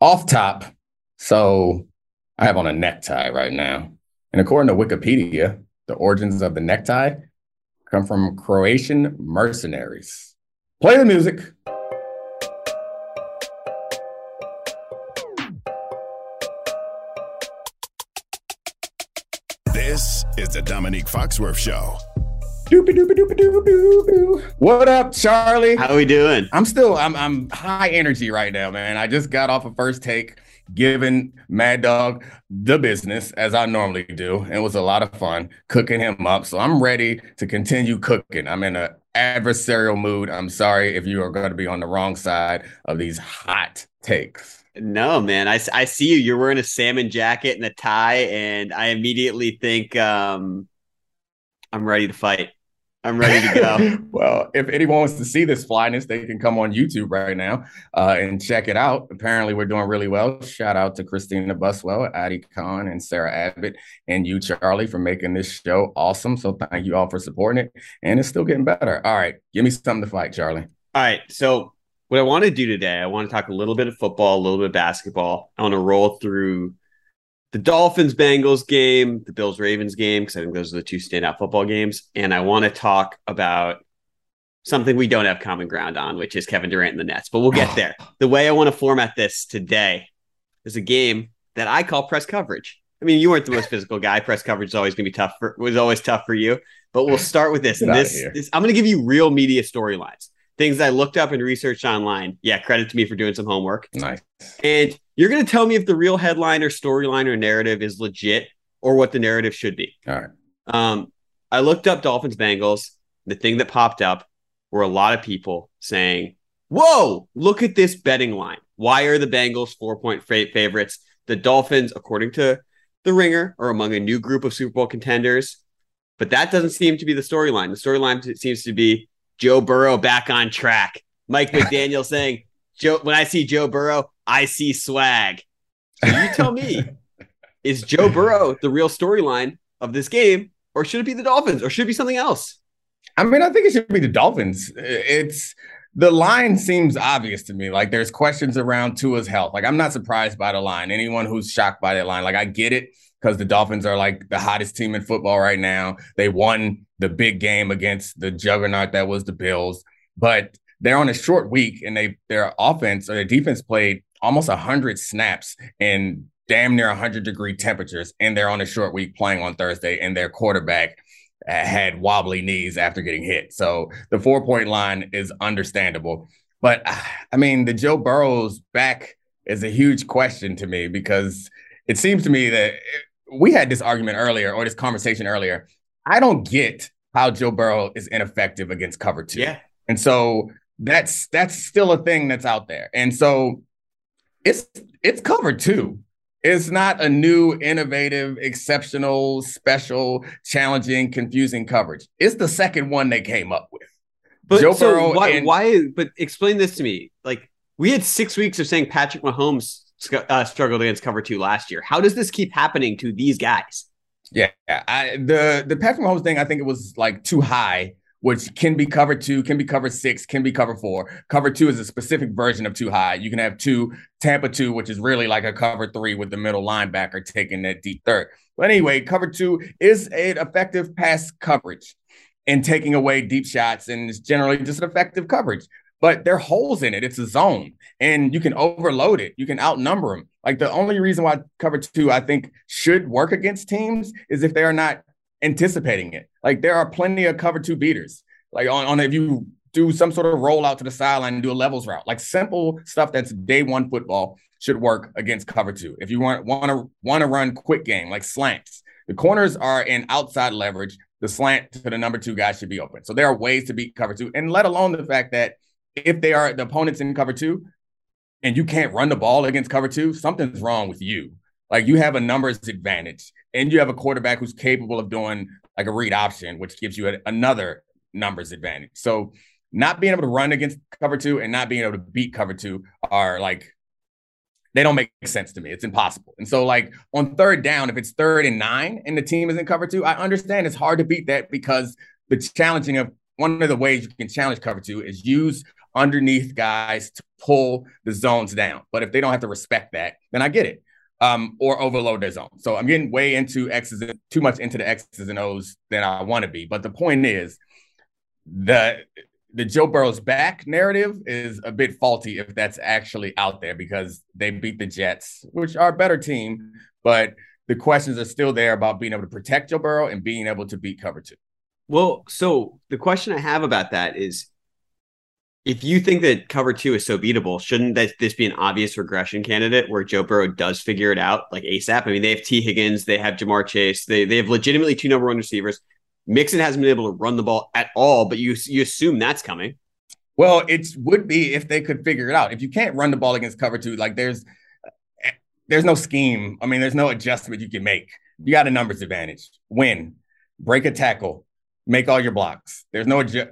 Off top, so I have on a necktie right now. And according to Wikipedia, the origins of the necktie come from Croatian mercenaries. Play the music. This is the Dominique Foxworth Show. What up, Charlie? How are we doing? I'm high energy right now, man. I just got off a first take, giving Mad Dog the business as I normally do. It was a lot of fun cooking him up. So I'm ready to continue cooking. I'm in an adversarial mood. I'm sorry if you are going to be on the wrong side of these hot takes. No, man. I see you. You're wearing a salmon jacket and a tie, and I immediately think I'm ready to fight. I'm ready to go. Well, if anyone wants to see this flyness, they can come on YouTube right now and check it out. Apparently, we're doing really well. Shout out to Christina Buswell, Addie Khan, and Sarah Abbott, and you, Charlie, for making this show awesome. So thank you all for supporting it. And it's still getting better. All right. Give me something to fight, Charlie. All right. So what I want to do today, I want to talk a little bit of football, a little bit of basketball. I want to roll through the Dolphins-Bengals game, the Bills-Ravens game, because I think those are the two standout football games. And I want to talk about something we don't have common ground on, which is Kevin Durant and the Nets. But we'll get there. The way I want to format this today is a game that I call press coverage. I mean, you weren't the most physical guy. Press coverage is always going to be tough. Was always tough for you. But we'll start with this. And this I'm going to give you real media storylines. Things I looked up and researched online. Yeah, credit to me for doing some homework. Nice. And you're going to tell me if the real headline or storyline or narrative is legit or what the narrative should be. All right. I looked up Dolphins Bengals. The thing that popped up were a lot of people saying, whoa, look at this betting line. Why are the Bengals 4-point favorites? The Dolphins, according to The Ringer, are among a new group of Super Bowl contenders. But that doesn't seem to be the storyline. The storyline seems to be Joe Burrow back on track. Mike McDaniel saying, when I see Joe Burrow, I see swag. So you tell me, is Joe Burrow the real storyline of this game, or should it be the Dolphins, or should it be something else? I mean, I think it should be the Dolphins. The line seems obvious to me. Like, there's questions around Tua's health. Like, I'm not surprised by the line. Anyone who's shocked by that line, like, I get it, because the Dolphins are like the hottest team in football right now. They won the big game against the juggernaut that was the Bills, but they're on a short week, and their offense or their defense played almost 100 snaps in damn near 100-degree temperatures, and they're on a short week playing on Thursday, and their quarterback had wobbly knees after getting hit. So the 4-point line is understandable. But, I mean, the Joe Burrow's back is a huge question to me, because it seems to me that we had this argument earlier, or this conversation earlier. I don't get how Joe Burrow is ineffective against cover two. Yeah. And so that's still a thing that's out there. And so it's cover two. It's not a new, innovative, exceptional, special, challenging, confusing coverage. It's the second one they came up with. But Joe Burrow. Why? But explain this to me. Like, we had 6 weeks of saying Patrick Mahomes struggled against cover two last year. How does this keep happening to these guys? Yeah, the Patrick Mahomes thing, I think it was like too high, which can be cover two, can be cover six, can be cover four. Cover two is a specific version of too high. You can have Tampa two, which is really like a cover three with the middle linebacker taking that deep third. But anyway, cover two is an effective pass coverage and taking away deep shots, and it's generally just an effective coverage. But there are holes in it. It's a zone, and you can overload it. You can outnumber them. Like, the only reason why cover two, I think, should work against teams is if they are not anticipating it. Like, there are plenty of cover two beaters. Like, on if you do some sort of rollout to the sideline and do a levels route, like simple stuff that's day one football should work against cover two. If you want to run quick game, like slants, the corners are in outside leverage. The slant to the number two guy should be open. So there are ways to beat cover two, and let alone the fact that if they are the opponents in cover two and you can't run the ball against cover two, something's wrong with you. Like, you have a numbers advantage, and you have a quarterback who's capable of doing like a read option, which gives you another numbers advantage. So not being able to run against cover two and not being able to beat cover two are like, they don't make sense to me. It's impossible. And so, like, on third down, if it's 3rd and 9 and the team is in cover two, I understand it's hard to beat that, because the challenging of one of the ways you can challenge cover two is use underneath guys to pull the zones down. But if they don't have to respect that, then I get it. Or overload their zone. So I'm getting way into too much into the X's and O's than I want to be. But the point is, the Joe Burrow's back narrative is a bit faulty if that's actually out there, because they beat the Jets, which are a better team, but the questions are still there about being able to protect Joe Burrow and being able to beat cover 2. Well, so the question I have about that is, if you think that cover 2 is so beatable, shouldn't this be an obvious regression candidate where Joe Burrow does figure it out like ASAP? I mean, they have T. Higgins, they have Jamar Chase, they have legitimately 2 number 1 receivers. Mixon hasn't been able to run the ball at all, but you assume that's coming. Well, it would be if they could figure it out. If you can't run the ball against cover 2, like there's no scheme. I mean, there's no adjustment you can make. You got a numbers advantage. Win, break a tackle, make all your blocks. There's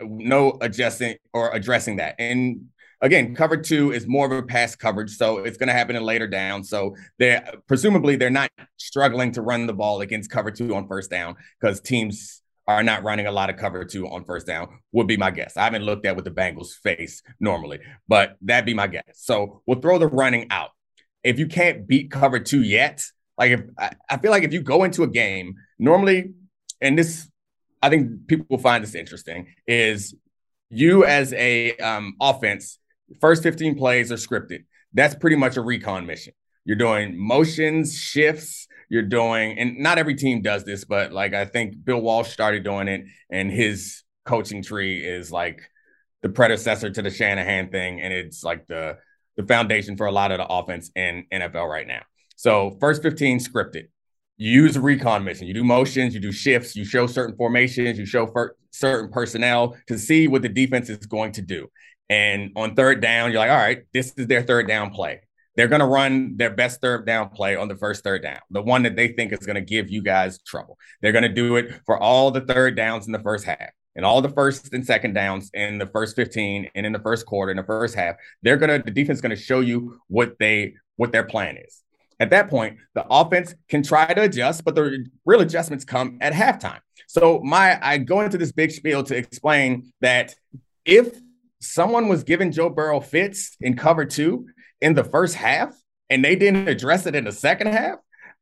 no adjusting or addressing that. And again, cover 2 is more of a pass coverage, so it's going to happen in later down. So presumably they're not struggling to run the ball against cover 2 on first down, because teams are not running a lot of cover 2 on first down, would be my guess. I haven't looked at what the Bengals face normally, but that'd be my guess. So we'll throw the running out. If you can't beat cover 2 yet, like I feel like if you go into a game normally, and this, I think people will find this interesting, is you as a offense, first 15 plays are scripted. That's pretty much a recon mission. You're doing motions, shifts, you're doing, and not every team does this, but like I think Bill Walsh started doing it, and his coaching tree is like the predecessor to the Shanahan thing, and it's like the foundation for a lot of the offense in NFL right now. So first 15 scripted. You use a recon mission. You do motions, you do shifts, you show certain formations, you show certain personnel to see what the defense is going to do. And on third down, you're like, all right, this is their third down play. They're going to run their best third down play on the first third down, the one that they think is going to give you guys trouble. They're going to do it for all the third downs in the first half, and all the first and second downs in the first 15 and in the first quarter, in the first half. The defense is going to show you what their plan is. At that point, the offense can try to adjust, but the real adjustments come at halftime. So I go into this big spiel to explain that if someone was giving Joe Burrow fits in cover 2 in the first half and they didn't address it in the second half,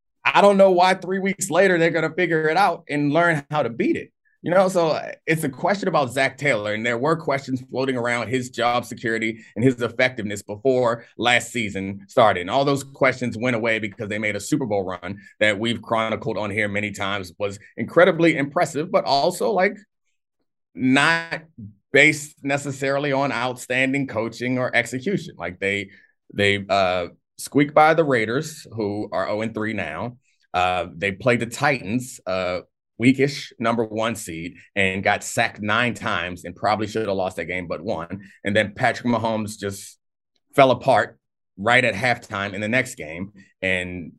I don't know why 3 weeks later they're going to figure it out and learn how to beat it. You know, so it's a question about Zach Taylor, and there were questions floating around his job security and his effectiveness before last season started. And all those questions went away because they made a Super Bowl run that we've chronicled on here many times, was incredibly impressive, but also like not based necessarily on outstanding coaching or execution. Like they squeaked by the Raiders, who are 0-3 now. They played the Titans, weakish number 1 seed, and got sacked 9 times and probably should have lost that game, but won. And then Patrick Mahomes just fell apart right at halftime in the next game. And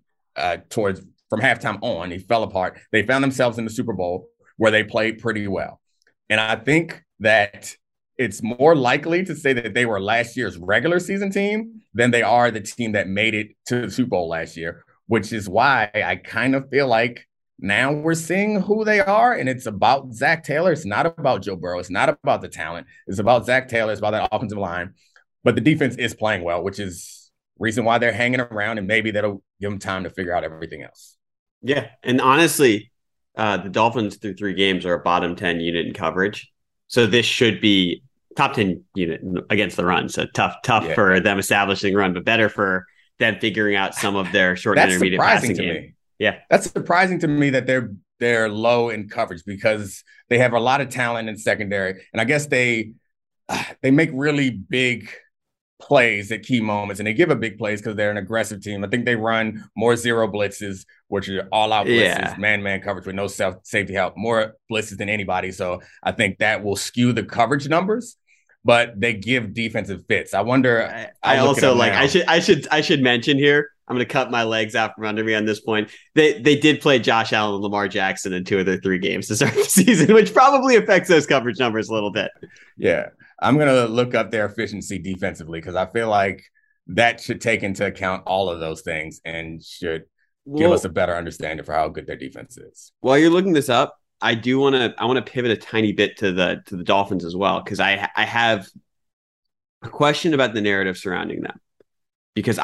from halftime on, he fell apart. They found themselves in the Super Bowl where they played pretty well. And I think that it's more likely to say that they were last year's regular season team than they are the team that made it to the Super Bowl last year, which is why I kind of feel like now we're seeing who they are, and it's about Zach Taylor. It's not about Joe Burrow. It's not about the talent. It's about Zach Taylor. It's about that offensive line. But the defense is playing well, which is reason why they're hanging around, and maybe that'll give them time to figure out everything else. Yeah, and honestly, the Dolphins through 3 games are a bottom 10 unit in coverage. So this should be top 10 unit against the run. So tough for them establishing run, but better for them figuring out some of their short and intermediate passing game. Yeah, that's surprising to me that they're low in coverage, because they have a lot of talent in secondary, and I guess they make really big plays at key moments, and they give a big plays because they're an aggressive team. I think they run more zero blitzes, which are all-out blitzes, man-man coverage with no safety help, more blitzes than anybody. So I think that will skew the coverage numbers, but they give defensive fits. I wonder. I also like. I should mention here. I'm going to cut my legs out from under me on this point. They did play Josh Allen and Lamar Jackson in 2 of their 3 games to start the season, which probably affects those coverage numbers a little bit. Yeah. I'm going to look up their efficiency defensively, because I feel like that should take into account all of those things and should give us a better understanding for how good their defense is. While you're looking this up, I want to pivot a tiny bit to the Dolphins as well, because I have A question about the narrative surrounding them, because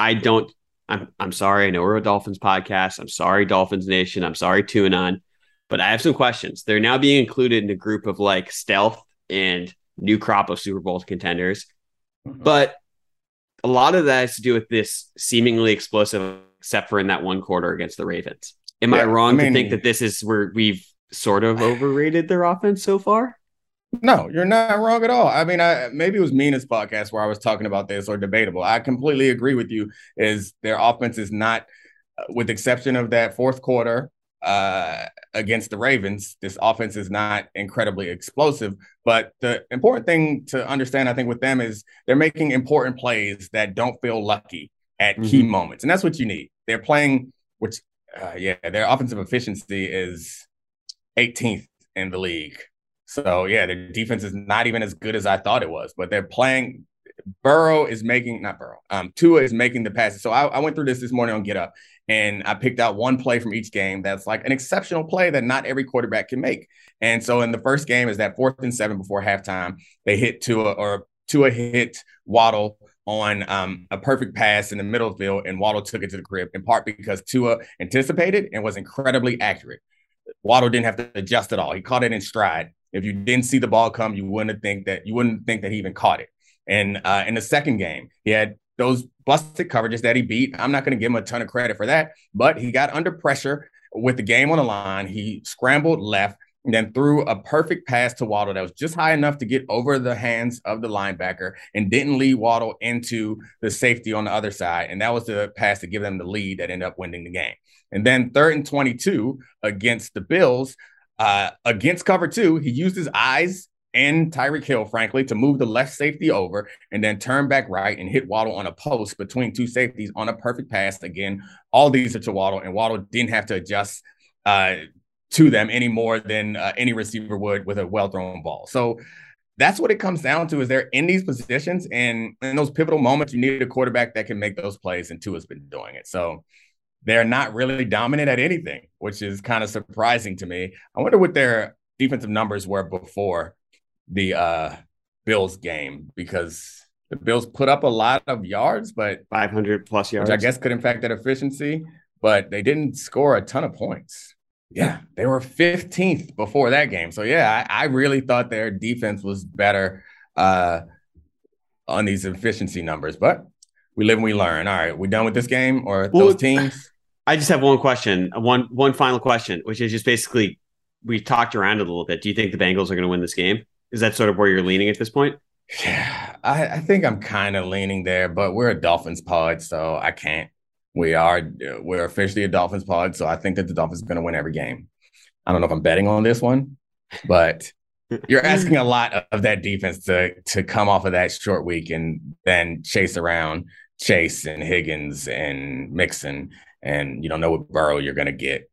I'm sorry. I know we're a Dolphins podcast. I'm sorry, Dolphins Nation. I'm sorry, TuneOn, but I have some questions. They're now being included in a group of like stealth and new crop of Super Bowl contenders. But a lot of that has to do with this seemingly explosive, except for in that one quarter against the Ravens. Am I wrong to think that this is where we've sort of overrated their offense so far? No, you're not wrong at all. I mean, maybe it was Mina's podcast where I was talking about this, or debatable. I completely agree with you. Is their offense is not, with the exception of that fourth quarter against the Ravens, this offense is not incredibly explosive. But the important thing to understand, I think, with them is they're making important plays that don't feel lucky at key moments, and that's what you need. They're playing, which, their offensive efficiency is 18th in the league. So, yeah, their defense is not even as good as I thought it was, but they're playing. Tua is making the passes. So I went through this morning on Get Up, and I picked out one play from each game that's like an exceptional play that not every quarterback can make. And so in the first game is that 4th and 7 before halftime, they hit Tua hit Waddle on a perfect pass in the middle of the field, and Waddle took it to the crib, in part because Tua anticipated and was incredibly accurate. Waddle didn't have to adjust at all. He caught it in stride. If you didn't see the ball come, you wouldn't think that he even caught it. And in the second game, he had those busted coverages that he beat. I'm not going to give him a ton of credit for that, but he got under pressure with the game on the line. He scrambled left and then threw a perfect pass to Waddle that was just high enough to get over the hands of the linebacker and didn't lead Waddle into the safety on the other side. And that was the pass to give them the lead that ended up winning the game. And then 3rd and 22 against the Bills, against cover 2, he used his eyes and Tyreek Hill, frankly, to move the left safety over and then turn back right and hit Waddle on a post between two safeties on a perfect pass. Again, all these are to Waddle, and Waddle didn't have to adjust to them any more than any receiver would with a well-thrown ball. So that's what it comes down to, is they're in these positions, and in those pivotal moments, you need a quarterback that can make those plays, and Tua's been doing it. So they're not really dominant at anything, which is kind of surprising to me. I wonder what their defensive numbers were before the Bills game, because the Bills put up a lot of yards, but 500 plus yards, which I guess could impact that efficiency, but they didn't score a ton of points. Yeah, they were 15th before that game. So, yeah, I really thought their defense was better on these efficiency numbers, but we live and we learn. All right, we done with this game or those teams? I just have one question, one final question, which is just basically, we talked around it a little bit. Do you think the Bengals are going to win this game? Is that sort of where you're leaning at this point? Yeah, I think I'm kind of leaning there, but we're a Dolphins pod, so I can't. We're officially a Dolphins pod, so I think that the Dolphins are going to win every game. I don't know if I'm betting on this one, but you're asking a lot of that defense to come off of that short week and then chase around Chase and Higgins and Mixon, and you don't know what Burrow you're going to get.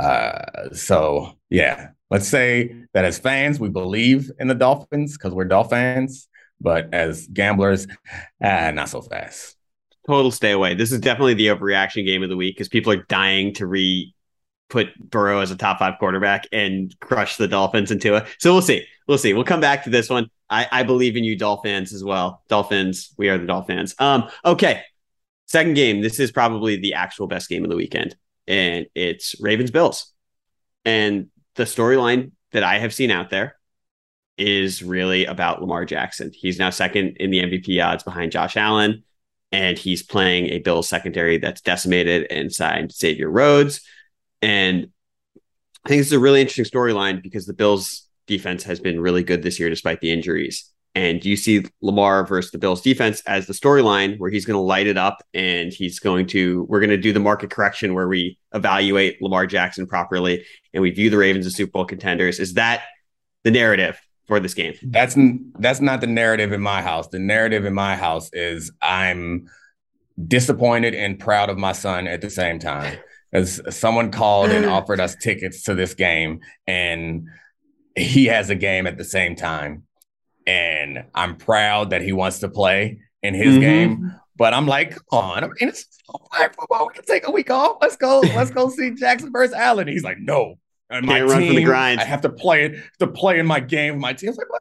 So, yeah, let's say that as fans, we believe in the Dolphins because we're Dolphins, but as gamblers, not so fast. Total stay away. This is definitely the overreaction game of the week because people are dying to put Burrow as a top 5 quarterback and crush the Dolphins into it. So we'll see. We'll come back to this one. I believe in you, Dolphins, as well. Dolphins, we are the Dolphins. Okay. Second game. This is probably the actual best game of the weekend, and it's Ravens-Bills. And the storyline that I have seen out there is really about Lamar Jackson. He's now second in the MVP odds behind Josh Allen, and he's playing a Bills secondary that's decimated and signed Xavier Rhodes. And I think this is a really interesting storyline because the Bills defense has been really good this year despite the injuries. And you see Lamar versus the Bills defense as the storyline where he's going to light it up, and we're going to do the market correction where we evaluate Lamar Jackson properly and we view the Ravens as Super Bowl contenders. Is that the narrative for this game? That's not the narrative in my house. The narrative in my house is I'm disappointed and proud of my son at the same time. As someone called and offered us tickets to this game, and he has a game at the same time. And I'm proud that he wants to play in his game. But I'm like, come on. I mean, it's flag football. We can take a week off. Let's go see Jackson versus Allen. He's like, no. And my Can't run team, from the grind. I have to play in my game with my team. I was like, what?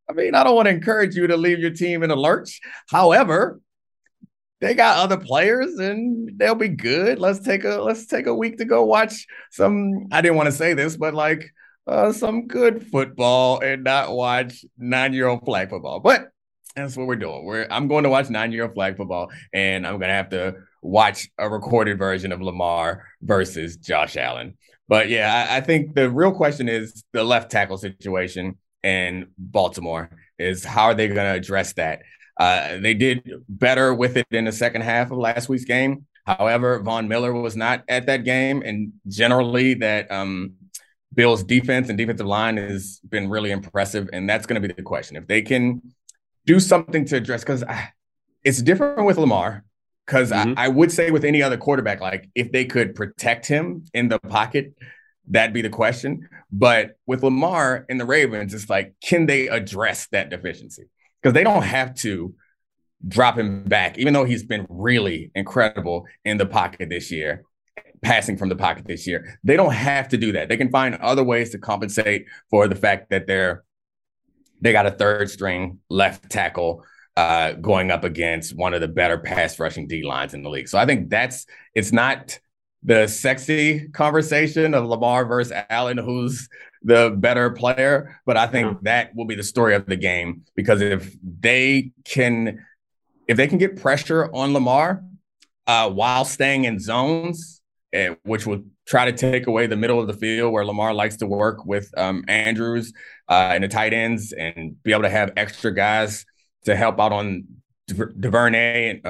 I mean, I don't want to encourage you to leave your team in a lurch. However, they got other players and they'll be good. Let's take a week to go watch some. I didn't want to say this, but like some good football and not watch 9-year-old flag football. But that's what we're doing. I'm going to watch 9-year-old flag football, and I'm gonna have to watch a recorded version of Lamar versus Josh Allen. But yeah, I think the real question is the left tackle situation in Baltimore is how are they going to address that? They did better with it in the second half of last week's game. However, Von Miller was not at that game, and generally that Bills defense and defensive line has been really impressive, and that's going to be the question. If they can do something to address, because it's different with Lamar, because I would say with any other quarterback, like if they could protect him in the pocket, that'd be the question. But with Lamar and the Ravens, it's like, can they address that deficiency? Because they don't have to drop him back, even though he's been really incredible in the pocket this year, passing from the pocket this year. They don't have to do that. They can find other ways to compensate for the fact that they got a third string left tackle going up against one of the better pass rushing D lines in the league. So I think it's not the sexy conversation of Lamar versus Allen, who's the better player. But I think that will be the story of the game, because if they can get pressure on Lamar while staying in zones, which will try to take away the middle of the field where Lamar likes to work with Andrews and the tight ends, and be able to have extra guys to help out on Duvernay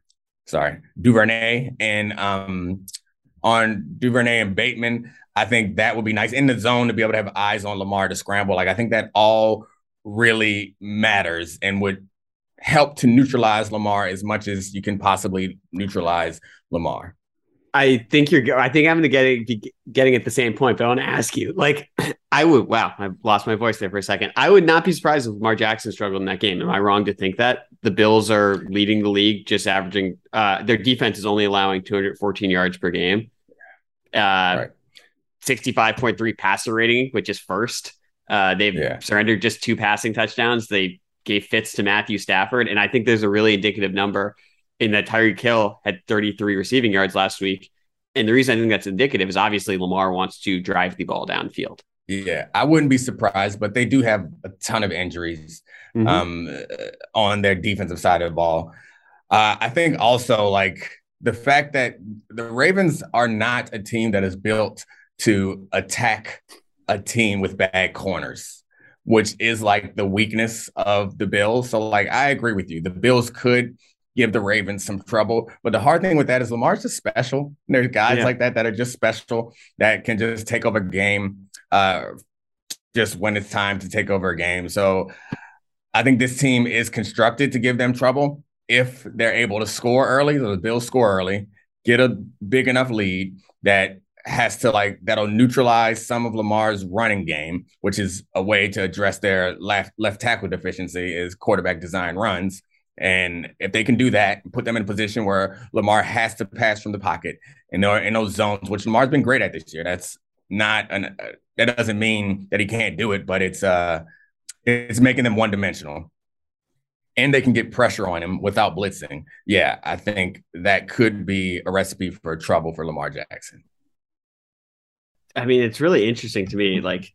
and on Duvernay and Bateman. I think that would be nice in the zone to be able to have eyes on Lamar to scramble. Like, I think that all really matters and would help to neutralize Lamar as much as you can possibly neutralize Lamar. I think I'm going to getting at the same point, but I want to ask you, like, I lost my voice there for a second. I would not be surprised if Lamar Jackson struggled in that game. Am I wrong to think that? The Bills are leading the league, just averaging, their defense is only allowing 214 yards per game. Right. 65.3 passer rating, which is first. They've surrendered just 2 passing touchdowns. They gave fits to Matthew Stafford. And I think there's a really indicative number in that Tyreek Hill had 33 receiving yards last week. And the reason I think that's indicative is obviously Lamar wants to drive the ball downfield. Yeah, I wouldn't be surprised, but they do have a ton of injuries on their defensive side of the ball. I think also, like, the fact that the Ravens are not a team that is built to attack a team with bad corners, which is like the weakness of the Bills. So, like, I agree with you. The Bills could give the Ravens some trouble, but the hard thing with that is Lamar's just special. There's guys like that are just special, that can just take over a game just when it's time to take over a game. So I think this team is constructed to give them trouble if they're able to score early. So the Bills score early, get a big enough lead that'll neutralize some of Lamar's running game, which is a way to address their left tackle deficiency, is quarterback design runs. And if they can do that, put them in a position where Lamar has to pass from the pocket in those zones, which Lamar's been great at this year. That doesn't mean that he can't do it, but it's making them one-dimensional. And they can get pressure on him without blitzing. Yeah, I think that could be a recipe for trouble for Lamar Jackson. I mean, it's really interesting to me. Like,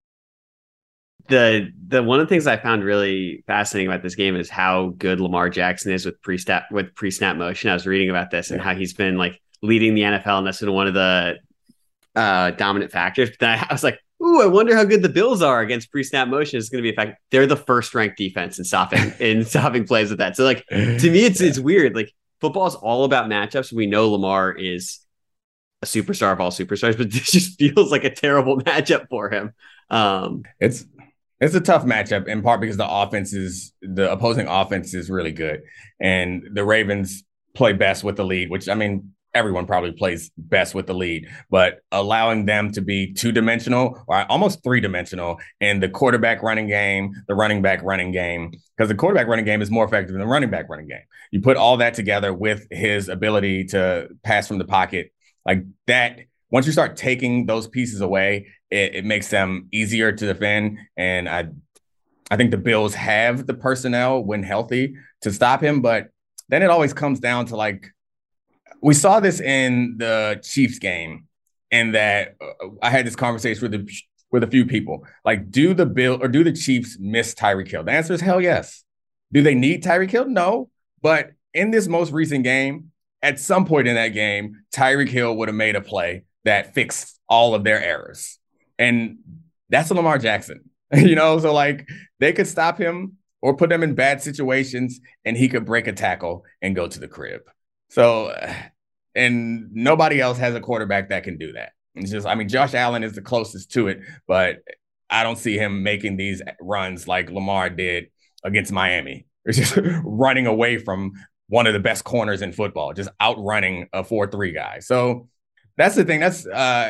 the one of the things I found really fascinating about this game is how good Lamar Jackson is with pre-snap motion. I was reading about this and how he's been like leading the NFL, and that's been one of the dominant factors. But then I was like, ooh, I wonder how good the Bills are against pre-snap motion. It's going to be a fact. They're the first ranked defense in stopping plays with that. So, like, to me, it's weird. Like, football is all about matchups. We know Lamar is a superstar of all superstars, but this just feels like a terrible matchup for him. It's a tough matchup, in part because the opposing offense is really good, and the Ravens play best with the lead, which, I mean, everyone probably plays best with the lead, but allowing them to be 2-dimensional or almost 3-dimensional in the quarterback running game, the running back running game, because the quarterback running game is more effective than the running back running game. You put all that together with his ability to pass from the pocket, like that. Once you start taking those pieces away, it makes them easier to defend. And I I think the Bills have the personnel when healthy to stop him, but then it always comes down to like we saw this in the Chiefs game, in that I had this conversation with a few people. Like, do the Chiefs miss Tyreek Hill? The answer is hell yes. Do they need Tyreek Hill? No. But in this most recent game, at some point in that game, Tyreek Hill would have made a play that fixed all of their errors. And that's Lamar Jackson. So like they could stop him or put him in bad situations and he could break a tackle and go to the crib. So, and nobody else has a quarterback that can do that. It's just, I mean, Josh Allen is the closest to it, but I don't see him making these runs like Lamar did against Miami. It's just running away from one of the best corners in football, just outrunning a 4-3 guy. So that's the thing. That's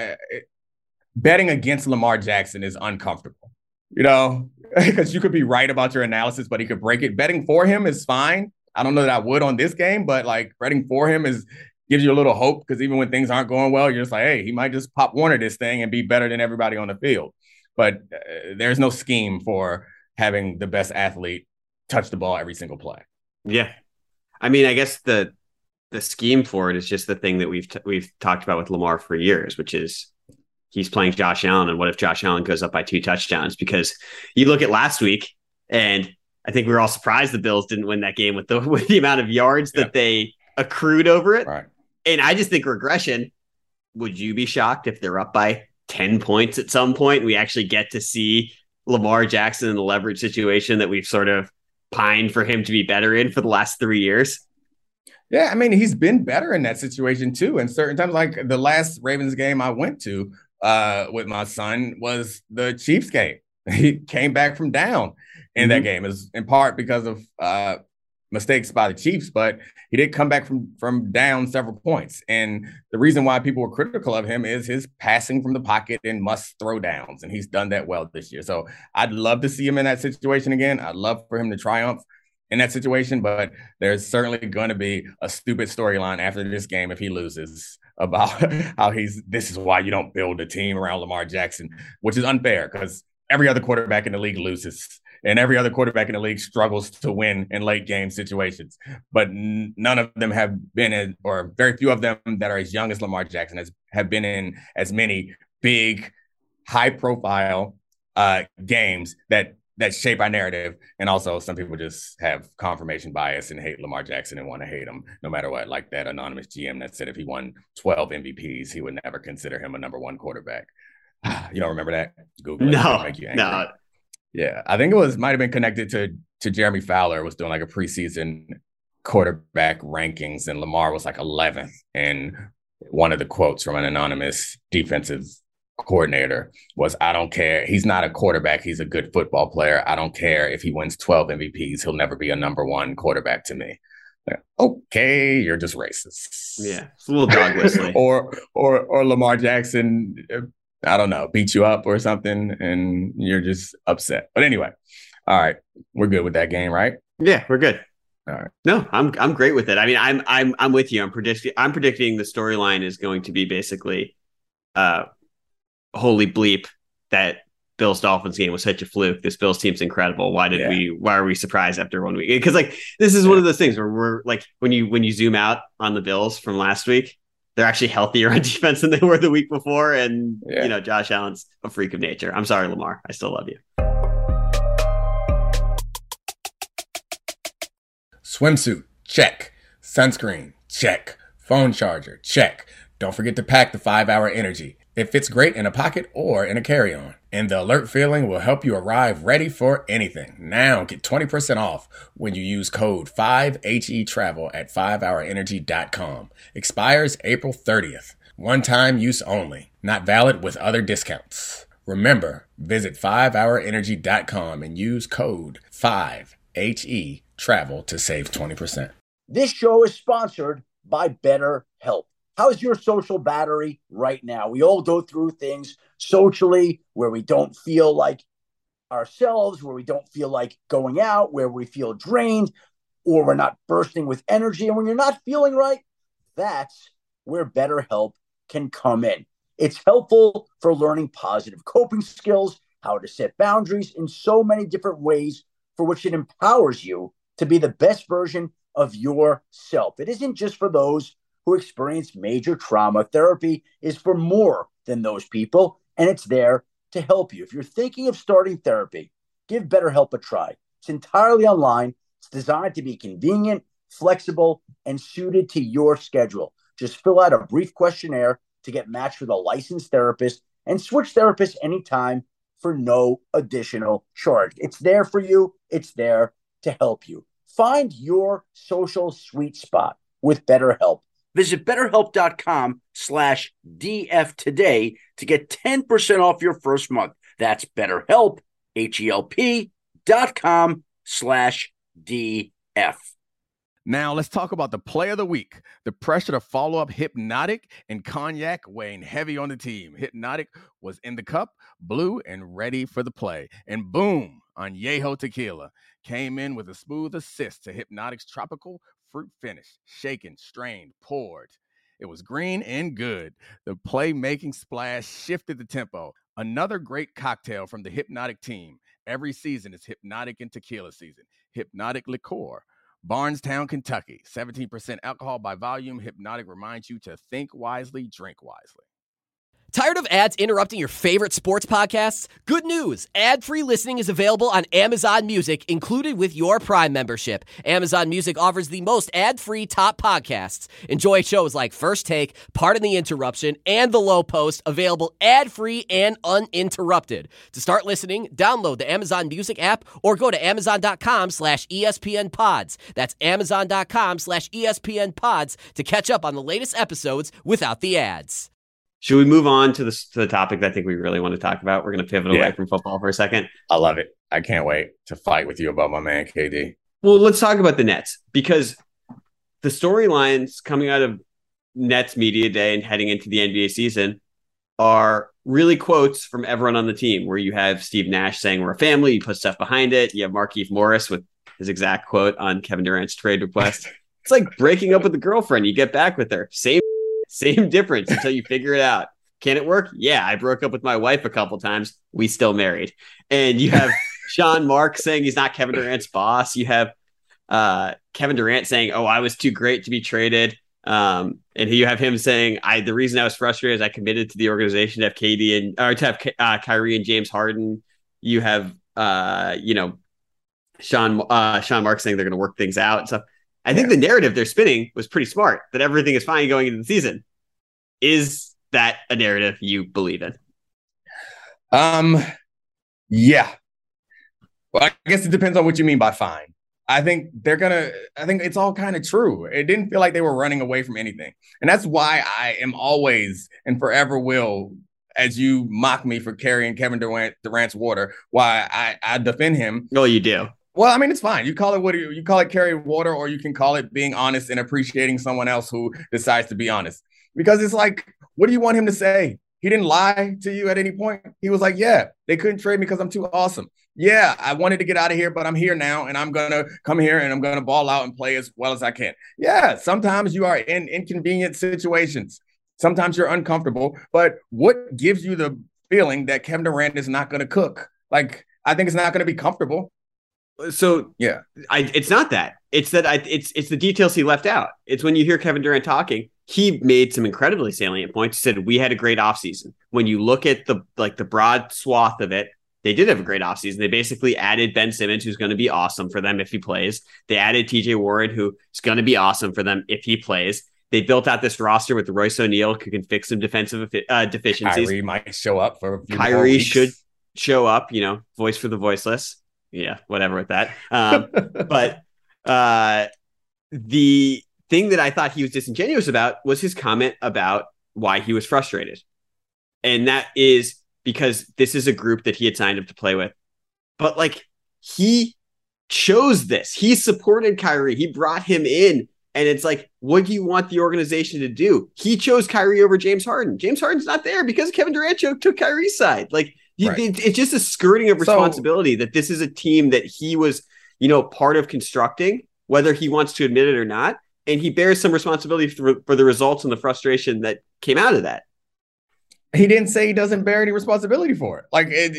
betting against Lamar Jackson is uncomfortable, because you could be right about your analysis, but he could break it. Betting for him is fine. I don't know that I would on this game, but like betting for him gives you a little hope, because even when things aren't going well, you're just like, hey, he might just pop Warner this thing and be better than everybody on the field. But there's no scheme for having the best athlete touch the ball every single play. Yeah. I mean, I guess the scheme for it is just the thing that we've talked about with Lamar for years, which is he's playing Josh Allen. And what if Josh Allen goes up by 2 touchdowns? Because you look at last week, and I think we were all surprised the Bills didn't win that game with the amount of yards that they accrued over it. Right. And I just think regression. Would you be shocked if they're up by 10 points at some point? We actually get to see Lamar Jackson in the leverage situation that we've sort of pined for him to be better in for the last 3 years. Yeah, I mean, he's been better in that situation too. In certain times, like the last Ravens game I went to with my son was the Chiefs game. He came back from down in that game, is in part because of mistakes by the Chiefs, but he did come back from down several points. And the reason why people were critical of him is his passing from the pocket and must throw downs. And he's done that well this year. So I'd love to see him in that situation again. I'd love for him to triumph in that situation, but there's certainly going to be a stupid storyline after this game if he loses about how this is why you don't build a team around Lamar Jackson, which is unfair because every other quarterback in the league loses. And every other quarterback in the league struggles to win in late game situations. But none of them have been in, or very few of them that are as young as Lamar Jackson have been in as many big, high profile games that shape our narrative. And also some people just have confirmation bias and hate Lamar Jackson and want to hate him no matter what. Like that anonymous GM that said if he won 12 MVPs, he would never consider him a number one quarterback. You don't remember that? Google it. No, make you angry. No. Yeah, I think it might have been connected to Jeremy Fowler was doing like a preseason quarterback rankings, and Lamar was like 11th. And one of the quotes from an anonymous defensive coordinator was, I don't care. He's not a quarterback. He's a good football player. I don't care if he wins 12 MVPs. He'll never be a number one quarterback to me. Like, okay, you're just racist. Yeah, it's a little dog whistling. or Lamar Jackson, I don't know, beat you up or something, and you're just upset. But anyway, all right, we're good with that game, right? Yeah, we're good. All right. No, I'm great with it. I mean, I'm with you. I'm predicting the storyline is going to be basically, holy bleep, that Bills Dolphins game was such a fluke. This Bills team's incredible. Why are we surprised after 1 week? Because like this is one of those things where we're like when you zoom out on the Bills from last week, they're actually healthier on defense than they were the week before. And, Josh Allen's a freak of nature. I'm sorry, Lamar. I still love you. Swimsuit, check. Sunscreen, check. Phone charger, check. Don't forget to pack the 5-Hour Energy. It fits great in a pocket or in a carry-on. And the alert feeling will help you arrive ready for anything. Now get 20% off when you use code 5HETRAVEL at 5hourenergy.com. Expires April 30th. One-time use only. Not valid with other discounts. Remember, visit 5hourenergy.com and use code 5HETRAVEL to save 20%. This show is sponsored by BetterHelp. How's your social battery right now? We all go through things socially where we don't feel like ourselves, where we don't feel like going out, where we feel drained, or we're not bursting with energy. And when you're not feeling right, that's where BetterHelp can come in. It's helpful for learning positive coping skills, how to set boundaries in so many different ways for which it empowers you to be the best version of yourself. It isn't just for those who experience major trauma. Therapy is for more than those people, and it's there to help you. If you're thinking of starting therapy, give BetterHelp a try. It's entirely online. It's designed to be convenient, flexible, and suited to your schedule. Just fill out a brief questionnaire to get matched with a licensed therapist and switch therapists anytime for no additional charge. It's there for you. It's there to help you. Find your social sweet spot with BetterHelp. Visit BetterHelp.com/DF today to get 10% off your first month. That's BetterHelp, HELP.com/DF. Now let's talk about the play of the week. The pressure to follow up Hypnotic and Cognac weighing heavy on the team. Hypnotic was in the cup, blue, and ready for the play. And boom, Añejo Tequila came in with a smooth assist to Hypnotic's tropical fruit finish. Shaken, strained, poured. It was green and good. The playmaking splash shifted the tempo. Another great cocktail from the Hypnotic team. Every season is Hypnotic and Tequila season. Hypnotic Liqueur. Barnstown, Kentucky, 17% alcohol by volume. Hypnotic reminds you to think wisely, drink wisely. Tired of ads interrupting your favorite sports podcasts? Good news! Ad-free listening is available on Amazon Music, included with your Prime membership. Amazon Music offers the most ad-free top podcasts. Enjoy shows like First Take, Pardon the Interruption, and The Low Post, available ad-free and uninterrupted. To start listening, download the Amazon Music app or go to amazon.com/ESPN Pods. That's amazon.com/ESPN Pods to catch up on the latest episodes without the ads. Should we move on to the topic that I think we really want to talk about? We're going to pivot away from football for a second. I love it. I can't wait to fight with you about my man, KD. Well, let's talk about the Nets, because the storylines coming out of Nets Media Day and heading into the NBA season are really quotes from everyone on the team, where you have Steve Nash saying we're a family, you put stuff behind it. You have Markieff Morris with his exact quote on Kevin Durant's trade request. It's like breaking up with a girlfriend. You get back with her. Same difference until you figure it out. Can it work? Yeah, I broke up with my wife a couple times. We still married. And you have Sean Marks saying he's not Kevin Durant's boss. You have Kevin Durant saying, "Oh, I was too great to be traded." And you have him saying, the reason I was frustrated is I committed to the organization to have Kyrie and James Harden." You have Sean Marks saying they're going to work things out and stuff. I think the narrative they're spinning was pretty smart, that everything is fine going into the season. Is that a narrative you believe in? Yeah. Well, I guess it depends on what you mean by fine. I think it's all kind of true. It didn't feel like they were running away from anything. And that's why I am always and forever will, as you mock me for carrying Kevin Durant's water, why I defend him. Oh, you do. Well, I mean, it's fine. You call it you call it carrying water, or you can call it being honest and appreciating someone else who decides to be honest. Because it's like, what do you want him to say? He didn't lie to you at any point. He was like, yeah, they couldn't trade me because I'm too awesome. Yeah, I wanted to get out of here, but I'm here now, and I'm going to come here, and I'm going to ball out and play as well as I can. Yeah, sometimes you are in inconvenient situations. Sometimes you're uncomfortable, but what gives you the feeling that Kevin Durant is not going to cook? Like, I think it's not going to be comfortable. So yeah, it's not that. It's that it's the details he left out. It's when you hear Kevin Durant talking, he made some incredibly salient points. He said, we had a great offseason. When you look at the broad swath of it, they did have a great offseason. They basically added Ben Simmons, who's going to be awesome for them if he plays. They added TJ Warren, who is going to be awesome for them if he plays. They built out this roster with Royce O'Neal, who can fix some defensive deficiencies. Kyrie might show up for a few Kyrie should show up, voice for the voiceless. Yeah, whatever with that. But the thing that I thought he was disingenuous about was his comment about why he was frustrated. And that is because this is a group that he had signed up to play with. But he chose this. He supported Kyrie. He brought him in. And it's like, what do you want the organization to do? He chose Kyrie over James Harden. James Harden's not there because Kevin Durant took Kyrie's side. Right. It's just a skirting of responsibility that this is a team that he was, part of constructing, whether he wants to admit it or not. And he bears some responsibility for the results and the frustration that came out of that. He didn't say he doesn't bear any responsibility for it.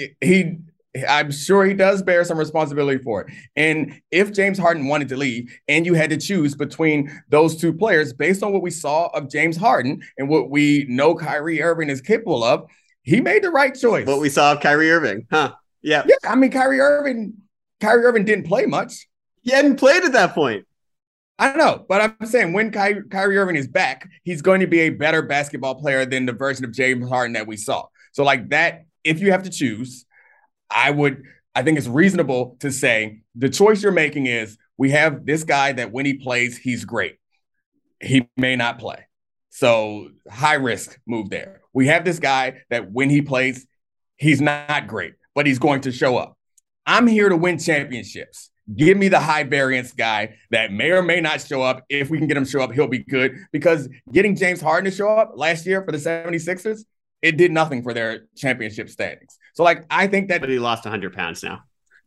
I'm sure he does bear some responsibility for it. And if James Harden wanted to leave and you had to choose between those two players based on what we saw of James Harden and what we know Kyrie Irving is capable of, he made the right choice. What we saw of Kyrie Irving, huh? Yeah. Yeah, I mean, Kyrie Irving didn't play much. He hadn't played at that point. I know, but I'm saying when Kyrie Irving is back, he's going to be a better basketball player than the version of James Harden that we saw. So like that, if you have to choose, I think it's reasonable to say the choice you're making is we have this guy that when he plays, he's great. He may not play. So high risk move there. We have this guy that when he plays, he's not great, but he's going to show up. I'm here to win championships. Give me the high variance guy that may or may not show up. If we can get him to show up, he'll be good. Because getting James Harden to show up last year for the 76ers, it did nothing for their championship standings. So, like, I think that... But he lost 100 pounds now.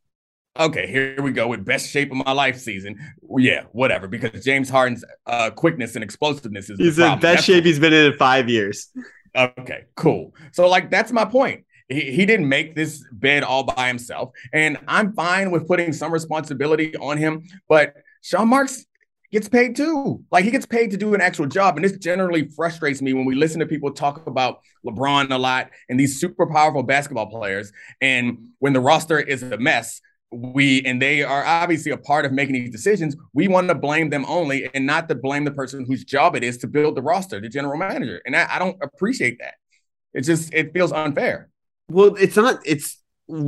Okay, here we go with best shape of my life season. Yeah, whatever, because James Harden's quickness and explosiveness is He's in best shape he's been in 5 years. Okay, cool. So, like, that's my point. He didn't make this bed all by himself, and I'm fine with putting some responsibility on him, but Sean Marks gets paid too. Like, he gets paid to do an actual job, and this generally frustrates me when we listen to people talk about LeBron a lot and these super powerful basketball players, and when the roster is a mess, and they are obviously a part of making these decisions, we want to blame them only and not to blame the person whose job it is to build the roster, the general manager, and I don't appreciate that. It feels unfair. Well, it's not. It's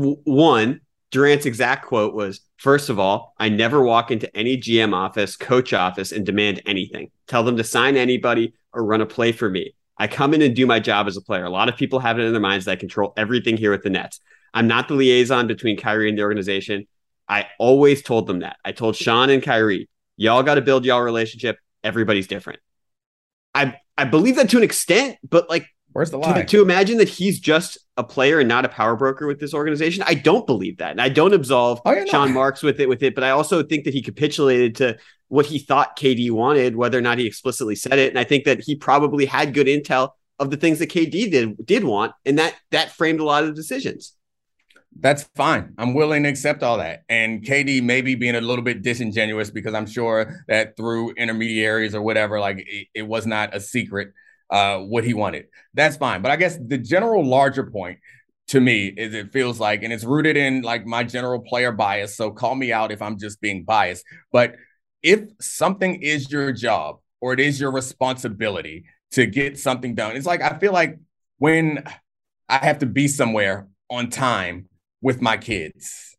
one. Durant's exact quote was, "First of all, I never walk into any GM office, coach office, and demand anything. Tell them to sign anybody or run a play for me. I come in and do my job as a player. A lot of people have it in their minds that I control everything here with the Nets. I'm not the liaison between Kyrie and the organization. I always told them that. I told Sean and Kyrie, y'all got to build y'all relationship. Everybody's different. I believe that to an extent, but like, where's the lie? To imagine that he's just a player and not a power broker with this organization, I don't believe that. And I don't absolve Sean Marks with it, but I also think that he capitulated to what he thought KD wanted, whether or not he explicitly said it. And I think that he probably had good intel of the things that KD did want, and that framed a lot of the decisions. That's fine. I'm willing to accept all that. And KD may be being a little bit disingenuous because I'm sure that through intermediaries or whatever, like it was not a secret what he wanted. That's fine. But I guess the general larger point to me is it feels like, and it's rooted in like my general player bias. So call me out if I'm just being biased. But if something is your job or it is your responsibility to get something done, it's like I feel like when I have to be somewhere on time with my kids,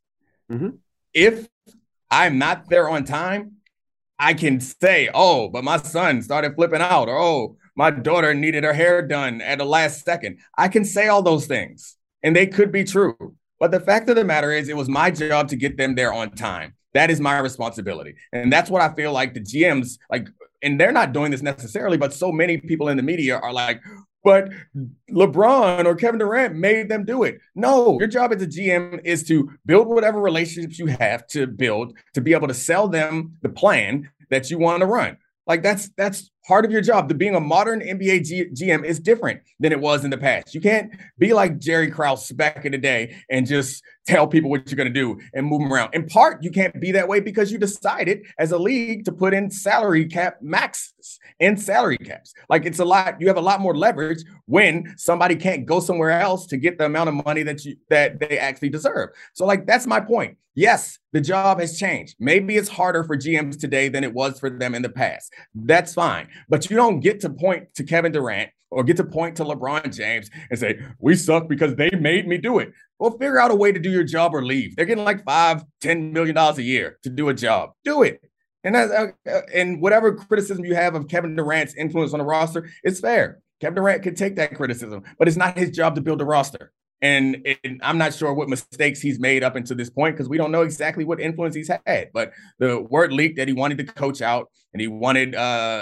if I'm not there on time, I can say, oh, but my son started flipping out, or oh, my daughter needed her hair done at the last second. I can say all those things, and they could be true. But the fact of the matter is, it was my job to get them there on time. That is my responsibility. And that's what I feel like the GMs, like, and they're not doing this necessarily, but so many people in the media are like, but LeBron or Kevin Durant made them do it. No, your job as a GM is to build whatever relationships you have to build to be able to sell them the plan that you want to run. Like that's part of your job. Being a modern NBA GM is different than it was in the past. You can't be like Jerry Krause back in the day and just tell people what you're going to do and move them around. In part, you can't be that way because you decided as a league to put in salary cap maxes and salary caps. Like it's a lot. You have a lot more leverage when somebody can't go somewhere else to get the amount of money that they actually deserve. So like that's my point. Yes, the job has changed. Maybe it's harder for GMs today than it was for them in the past. That's fine. But you don't get to point to Kevin Durant or get to point to LeBron James and say, we suck because they made me do it. Well, figure out a way to do your job or leave. They're getting like $5-10 million a year to do a job. Do it. And whatever criticism you have of Kevin Durant's influence on the roster, it's fair. Kevin Durant can take that criticism, but it's not his job to build a roster. And I'm not sure what mistakes he's made up until this point because we don't know exactly what influence he's had. But the word leaked that he wanted to coach out and he wanted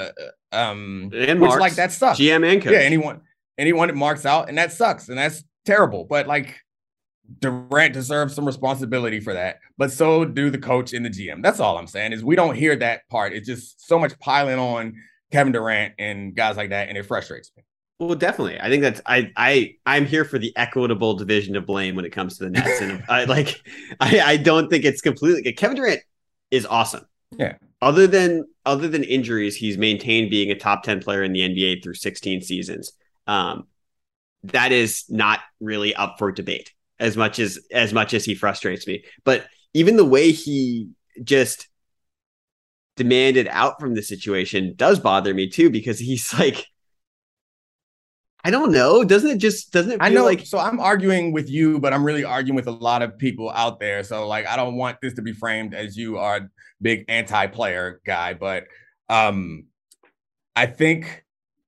and which Marks, like that sucks. GM and coach. Yeah, and he wanted Marks out, and that sucks, and that's terrible. But like Durant deserves some responsibility for that, but so do the coach and the GM. That's all I'm saying is we don't hear that part. It's just so much piling on Kevin Durant and guys like that, and it frustrates me. Well, definitely. I think that's I'm here for the equitable division of blame when it comes to the Nets, and I don't think it's completely. Kevin Durant is awesome. Yeah. Other than injuries, he's maintained being a top 10 player in the NBA through 16 seasons. That is not really up for debate as much as he frustrates me. But even the way he just demanded out from the situation does bother me too, because he's like, I don't know. Doesn't it feel I know, like... So I'm arguing with you, but I'm really arguing with a lot of people out there. So like, I don't want this to be framed as you are a big anti-player guy, but I think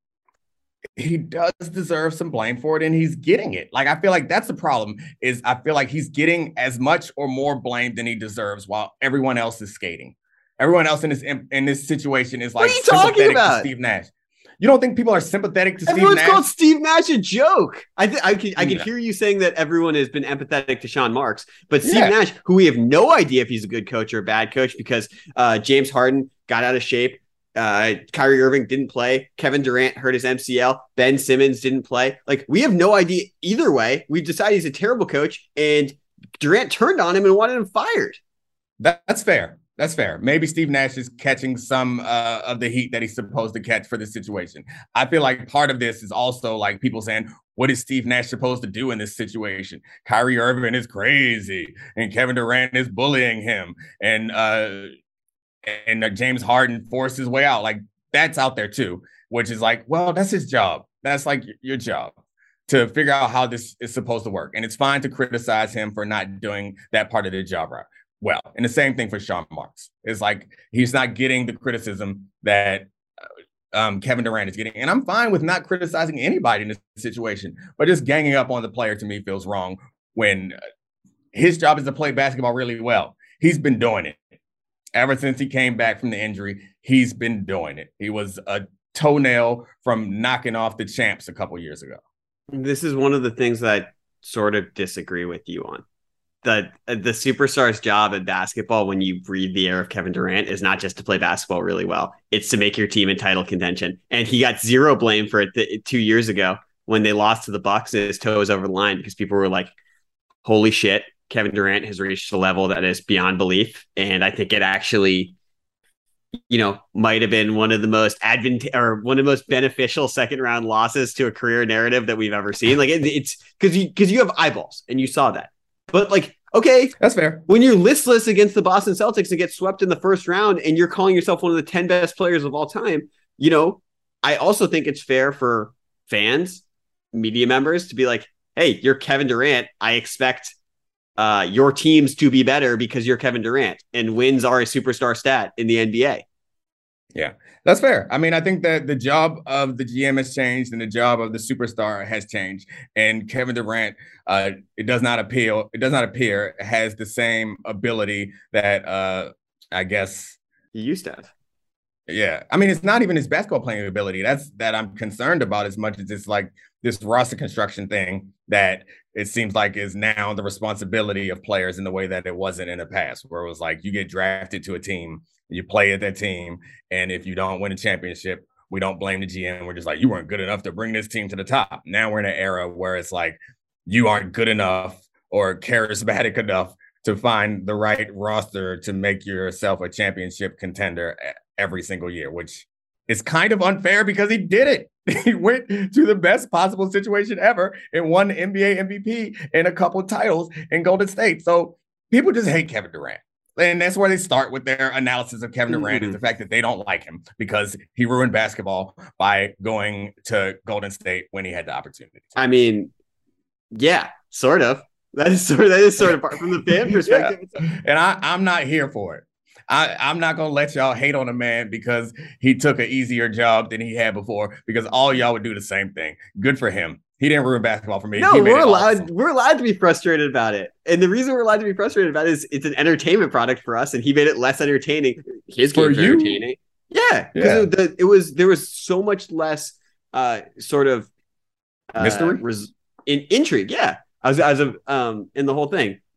he does deserve some blame for it, and he's getting it. Like, I feel like that's the problem, is I feel like he's getting as much or more blame than he deserves while everyone else is skating. Everyone else in this situation is like, what are you talking about? To Steve Nash. You don't think people are sympathetic to Everyone's Steve Nash? called Steve Nash a joke. I can hear you saying that everyone has been empathetic to Sean Marks, but Steve Nash, who we have no idea if he's a good coach or a bad coach, because James Harden got out of shape. Kyrie Irving didn't play. Kevin Durant hurt his MCL. Ben Simmons didn't play. Like, we have no idea either way. We decided he's a terrible coach, and Durant turned on him and wanted him fired. That's fair. That's fair. Maybe Steve Nash is catching some of the heat that he's supposed to catch for this situation. I feel like part of this is also like people saying, what is Steve Nash supposed to do in this situation? Kyrie Irving is crazy, and Kevin Durant is bullying him, and James Harden forced his way out. Like, that's out there too, which is like, well, that's his job. That's like your job to figure out how this is supposed to work. And it's fine to criticize him for not doing that part of the job right. Well, and the same thing for Sean Marks. It's like, he's not getting the criticism that Kevin Durant is getting. And I'm fine with not criticizing anybody in this situation, but just ganging up on the player to me feels wrong when his job is to play basketball really well. He's been doing it. Ever since he came back from the injury, he's been doing it. He was a toenail from knocking off the champs a couple years ago. This is one of the things that I sort of disagree with you on. The superstar's job in basketball, when you breathe the air of Kevin Durant, is not just to play basketball really well. It's to make your team in title contention. And he got zero blame for it 2 years ago when they lost to the Bucks and his toe was over the line, because people were like, holy shit, Kevin Durant has reached a level that is beyond belief. And I think it actually, might have been one of the most beneficial second round losses to a career narrative that we've ever seen. Like, it's because you have eyeballs and you saw that. But like, okay, that's fair. When you're listless against the Boston Celtics and get swept in the first round and you're calling yourself one of the 10 best players of all time, I also think it's fair for fans, media members to be like, hey, you're Kevin Durant. I expect your teams to be better because you're Kevin Durant, and wins are a superstar stat in the NBA. Yeah, that's fair. I mean, I think that the job of the GM has changed and the job of the superstar has changed. And Kevin Durant, it does not appear has the same ability that I guess he used to have. Yeah. I mean, it's not even his basketball playing ability. That I'm concerned about, as much as it's like this roster construction thing that it seems like is now the responsibility of players in the way that it wasn't in the past, where it was like you get drafted to a team, you play at that team, and if you don't win a championship, we don't blame the GM. We're just like, you weren't good enough to bring this team to the top. Now we're in an era where it's like you aren't good enough or charismatic enough to find the right roster to make yourself a championship contender every single year, which is kind of unfair because he did it. He went to the best possible situation ever and won the NBA MVP and a couple of titles in Golden State. So people just hate Kevin Durant. And that's where they start with their analysis of Kevin Durant, is the fact that they don't like him because he ruined basketball by going to Golden State when he had the opportunity. I mean, yeah, sort of. That is sort of from the fan perspective. Yeah. And I'm not here for it. I'm not going to let y'all hate on a man because he took an easier job than he had before, because all y'all would do the same thing. Good for him. He didn't ruin basketball for me. No, we're allowed to be frustrated about it. And the reason we're allowed to be frustrated about it is it's an entertainment product for us, and he made it less entertaining. His game's entertaining. Yeah. Because there was so much less sort of mystery in intrigue. Yeah. As of in the whole thing.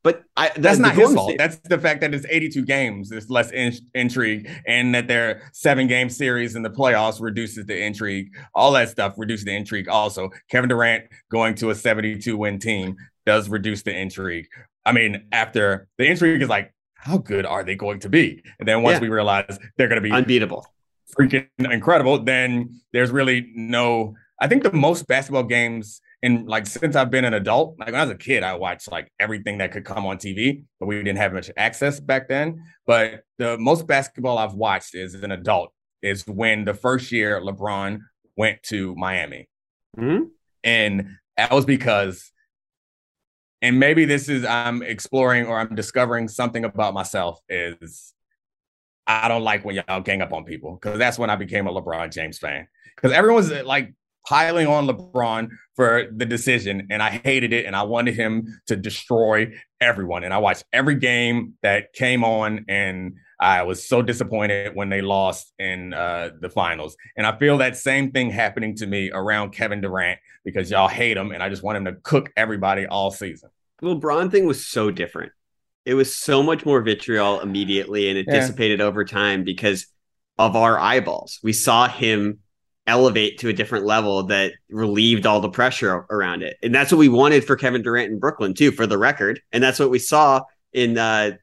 But that's not his fault. That's the fact that it's 82 games. There's less intrigue, and that their 7-game series in the playoffs reduces the intrigue. All that stuff reduces the intrigue. Also, Kevin Durant going to a 72-win team does reduce the intrigue. I mean, after the intrigue is like, how good are they going to be? And then once we realize they're going to be unbeatable, freaking incredible, then there's really no. I think the most basketball games. And like since I've been an adult, like when I was a kid, I watched like everything that could come on TV, but we didn't have much access back then. But the most basketball I've watched as an adult is when the first year LeBron went to Miami. Mm-hmm. And that was because, and maybe this is, I'm exploring or I'm discovering something about myself, is I don't like when y'all gang up on people, because that's when I became a LeBron James fan. Because everyone's like piling on LeBron for the decision, and I hated it, and I wanted him to destroy everyone. And I watched every game that came on, and I was so disappointed when they lost in the finals. And I feel that same thing happening to me around Kevin Durant, because y'all hate him, and I just want him to cook everybody all season. The LeBron thing was so different. It was so much more vitriol immediately, and it dissipated over time because of our eyeballs. We saw him elevate to a different level that relieved all the pressure around it. And that's what we wanted for Kevin Durant in Brooklyn too, for the record. And that's what we saw in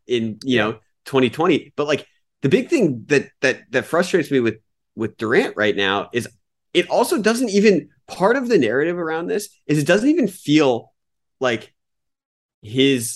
2020. But like the big thing that frustrates me with Durant right now is it also doesn't even, part of the narrative around this is it doesn't even feel like his,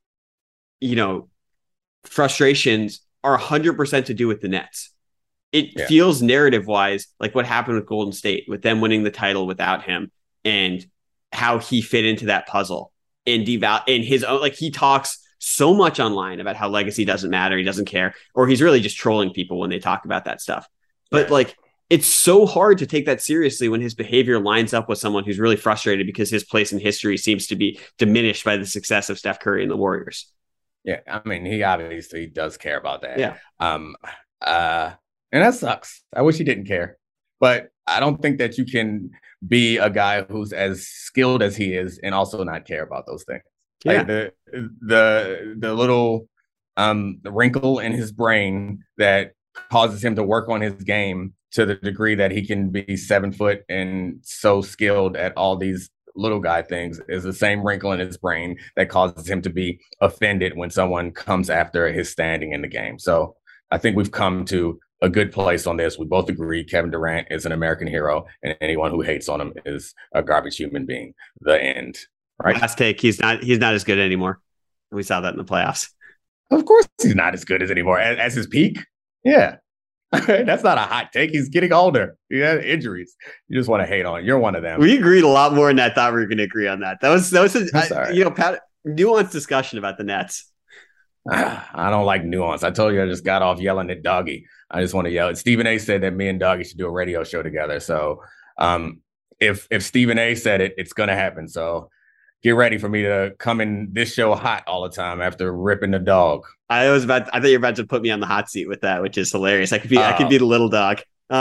frustrations are 100% to do with the Nets. It feels narrative-wise like what happened with Golden State, with them winning the title without him, and how he fit into that puzzle. And his own, like, he talks so much online about how legacy doesn't matter, he doesn't care, or he's really just trolling people when they talk about that stuff. But like, it's so hard to take that seriously when his behavior lines up with someone who's really frustrated because his place in history seems to be diminished by the success of Steph Curry and the Warriors. Yeah, I mean, he obviously does care about that. Yeah. And that sucks. I wish he didn't care. But I don't think that you can be a guy who's as skilled as he is and also not care about those things. Yeah. Like the little the wrinkle in his brain that causes him to work on his game to the degree that he can be 7 foot and so skilled at all these little guy things is the same wrinkle in his brain that causes him to be offended when someone comes after his standing in the game. So I think we've come to a good place on this. We both agree Kevin Durant is an American hero, and anyone who hates on him is a garbage human being. The end. Right. Last take. He's not as good anymore. We saw that in the playoffs. Of course he's not as good as anymore as his peak. Yeah. That's not a hot take. He's getting older. He had injuries. You just want to hate on him. You're one of them. We agreed a lot more than I thought we were going to agree on that. That was nuanced discussion about the Nets. I don't like nuance. I told you I just got off yelling at Doggy. I just want to yell. Stephen A. said that me and Doggy should do a radio show together. So if Stephen A. said it, it's going to happen. So get ready for me to come in this show hot all the time after ripping the dog. I thought you were about to put me on the hot seat with that, which is hilarious. I could be the little dog.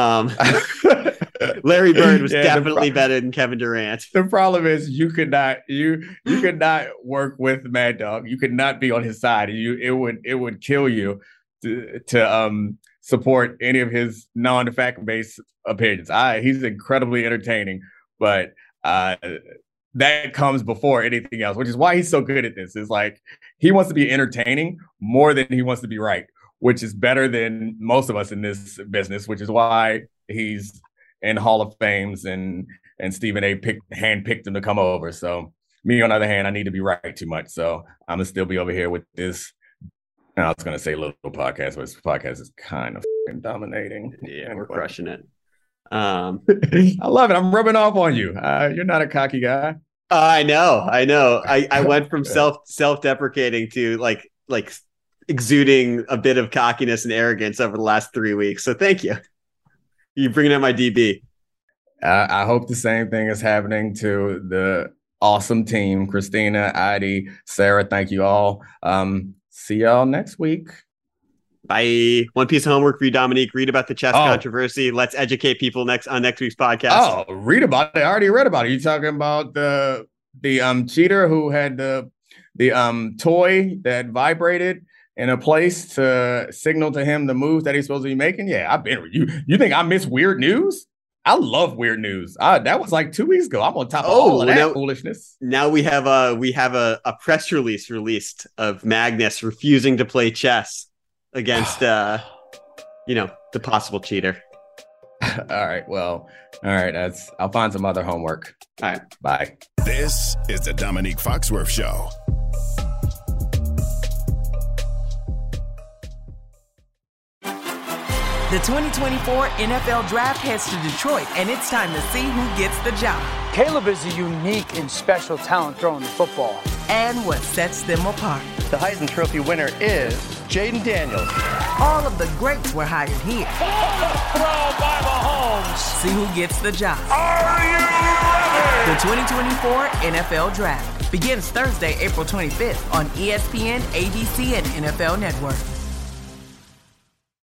Larry Bird was definitely better than Kevin Durant. The problem is you could not work with Mad Dog. You could not be on his side. It would kill you to support any of his non-fact based opinions. He's incredibly entertaining, but that comes before anything else, which is why he's so good at this. Is like he wants to be entertaining more than he wants to be right, which is better than most of us in this business, which is why he's in Hall of Fames and Stephen A. handpicked him to come over. So me, on the other hand, I need to be right too much. So I'm going to still be over here with this. I was going to say little podcast, but this podcast is kind of dominating. Yeah, we're crushing it. I love it. I'm rubbing off on you. You're not a cocky guy. I know. I went from self-deprecating to like exuding a bit of cockiness and arrogance over the last 3 weeks. So thank you. You're bringing up my DB. I hope the same thing is happening to the awesome team. Christina, Adi, Sarah, thank you all. See y'all next week. Bye. One piece of homework for you, Dominique. Read about the chess controversy. Let's educate people on next week's podcast. Oh, read about it. I already read about it. You talking about the cheater who had the toy that vibrated in a place to signal to him the moves that he's supposed to be making. Yeah, I've been you think I miss weird news? I love weird news. That was like 2 weeks ago. I'm on top of all of that foolishness. Now we have a press release released of Magnus refusing to play chess against the possible cheater. All right. Well, all right. I'll find some other homework. All right. Bye. This is the Dominique Foxworth Show. The 2024 NFL Draft heads to Detroit, and it's time to see who gets the job. Caleb is a unique and special talent throwing the football. And what sets them apart. The Heisman Trophy winner is Jaden Daniels. All of the greats were hired here. Throw by Mahomes. See who gets the job. Are you ready? The 2024 NFL Draft begins Thursday, April 25th on ESPN, ABC, and NFL Network.